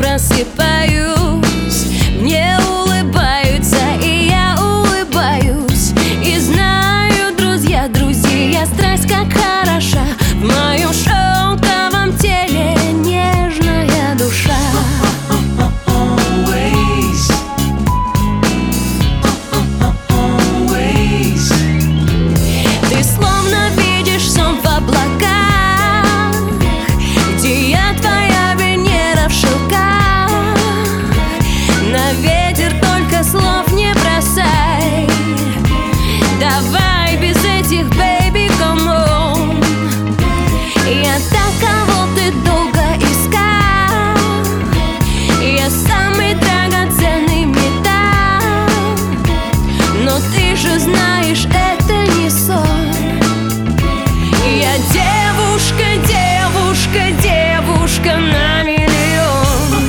просыпаюсь, мне улыбаются, и я улыбаюсь. И знаю, друзья, страсть как хороша в моем шоу.